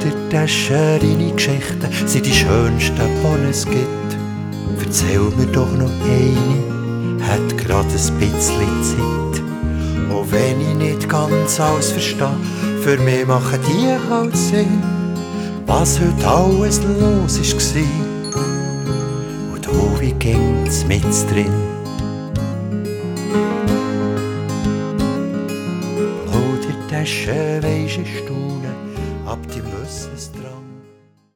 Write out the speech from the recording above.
Plaudertaschen, deine Geschichten sind die schönsten, die es gibt. Erzähl mir doch noch eine, hat grad ein bisschen Zeit. Auch wenn ich nicht ganz alles verstehe, für mich machen die halt Sinn. Was heute alles los war und du, wie ging's mit drin. Plaudertaschen, weisst du,